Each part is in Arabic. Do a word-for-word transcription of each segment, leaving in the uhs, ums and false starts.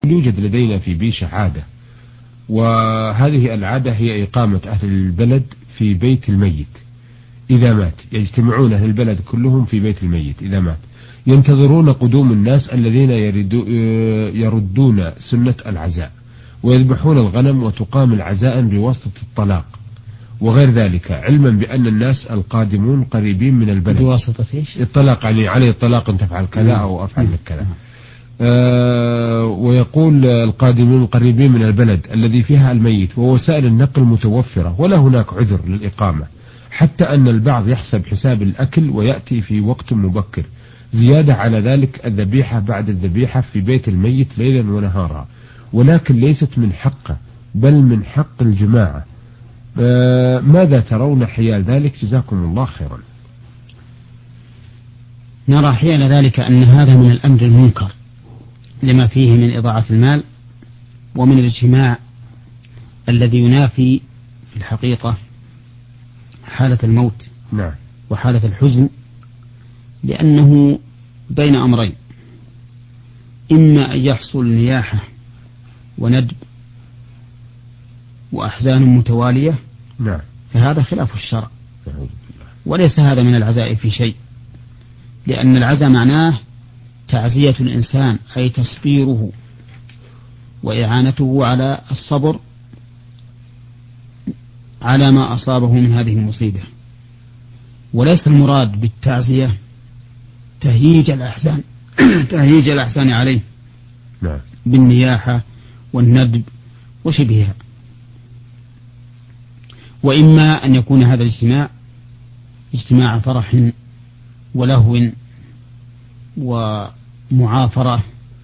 يوجد لدينا في بيشة عادة، وهذه العادة هي إقامة أهل البلد في بيت الميت إذا مات. يجتمعون أهل البلد كلهم في بيت الميت إذا مات، ينتظرون قدوم الناس الذين يردون سنة العزاء، ويذبحون الغنم وتقام العزاء بواسطة الطلاق وغير ذلك، علما بأن الناس القادمون قريبين من البلد. بواسطة إيش؟ الطلاق، يعني عليه الطلاق أن تفعل كذا أو أفعل لك كذا. آه ويقول القادمون قريبين من البلد الذي فيها الميت، ووسائل النقل متوفرة ولا هناك عذر للإقامة، حتى أن البعض يحسب حساب الأكل ويأتي في وقت مبكر. زيادة على ذلك الذبيحة بعد الذبيحة في بيت الميت ليلا ونهارا، ولكن ليست من حقه بل من حق الجماعة. آه ماذا ترون حيال ذلك؟ جزاكم الله خيرا. نرى حيال ذلك أن هذا من الأمر المنكر لما فيه من إضاعة المال ومن الاجتماع الذي ينافي في الحقيقة حالة الموت نعم. وحالة الحزن، لأنه بين أمرين: إما أن يحصل نياحة وندب وأحزان متوالية، نعم، فهذا خلاف الشرع، وليس هذا من العزاء في شيء، لأن العزاء معناه تعزية الإنسان، أي تصبيره وإعانته على الصبر على ما أصابه من هذه المصيبة، وليس المراد بالتعزية تهييج الأحزان تهييج الأحزان عليه نعم. بالنياحة والندب وشبهها. وإما أن يكون هذا الاجتماع اجتماع فرح ولهو ومعافرة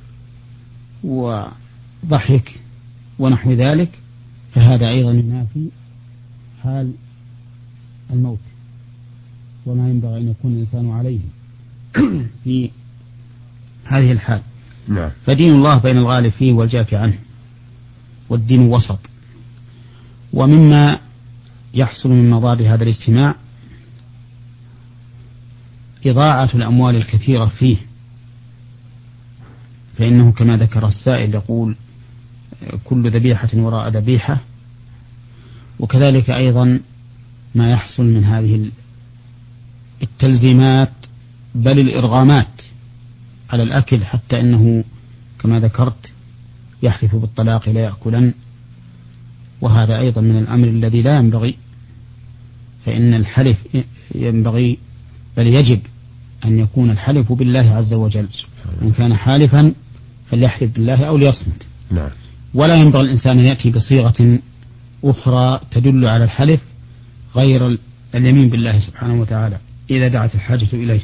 وضحك ونحو ذلك، فهذا أيضا ينافي حال الموت وما ينبغي أن يكون الإنسان عليه في هذه الحال. نعم. فدين الله بين الغالب فيه والجاف عنه، والدين وسط. ومما يحصل من مضار هذا الاجتماع إضاعة الأموال الكثيرة فيه، فإنه كما ذكر السائل يقول: كل ذبيحة وراء ذبيحة. وكذلك أيضا ما يحصل من هذه التلزيمات بل الإرغامات على الأكل، حتى إنه كما ذكرت يحلف بالطلاق لا يأكلن، وهذا أيضا من الأمر الذي لا ينبغي، فإن الحلف ينبغي بل يجب أن يكون الحلف بالله عز وجل، إن كان حالفا فليحلف بالله أو ليصمت. نعم. ولا ينبغي الإنسان أن يأتي بصيغة أخرى تدل على الحلف غير اليمين بالله سبحانه وتعالى إذا دعت الحاجة إليه.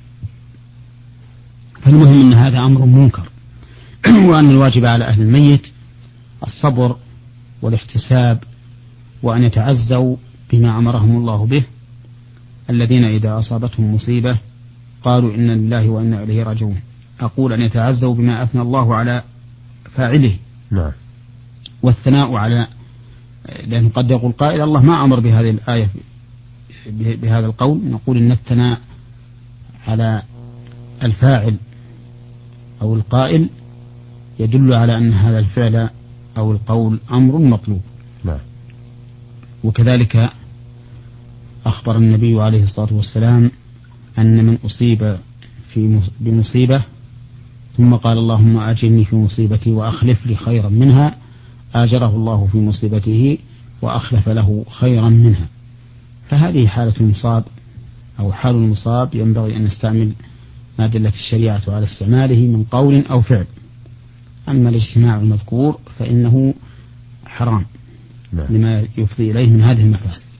فالمهم أن هذا أمر منكر، وأن الواجب على أهل الميت الصبر والاحتساب، وأن يتعزوا بما أمرهم الله به، الذين إذا أصابتهم مصيبة قالوا إنا لله وإنا إليه راجعون. أقول أن يتعزوا بما أثنى الله على فاعله. نعم. والثناء على، لأن قد يقول قائل: الله ما أمر بهذه الآية بهذا القول. نقول إن الثناء على الفاعل أو القائل يدل على أن هذا الفعل أو القول أمر مطلوب. نعم. وكذلك أخبر النبي عليه الصلاة والسلام أن من أصيب في بمصيبة ثم قال: اللهم أجرني في مصيبتي وأخلف لي خيرا منها، آجره الله في مصيبته وأخلف له خيرا منها. فهذه حالة المصاب أو حال المصاب ينبغي أن نستعمل ما دلت الشريعة على استعماله من قول أو فعل. أما الاجتماع المذكور فإنه حرام. نعم. لما يفضي إليه من هذه المفاسد.